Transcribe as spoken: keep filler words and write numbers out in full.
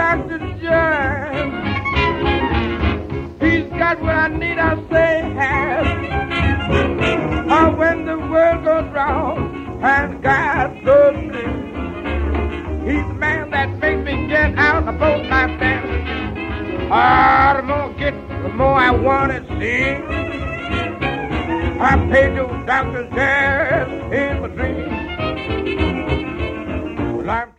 Doctor John. He's got what I need, I say has. Oh, when the world goes wrong and God goes blue, he's the man that makes me get out of both my family. Ah, the more I get, the more I want to sing. I paid those doctors there in my dreams. Well, I'm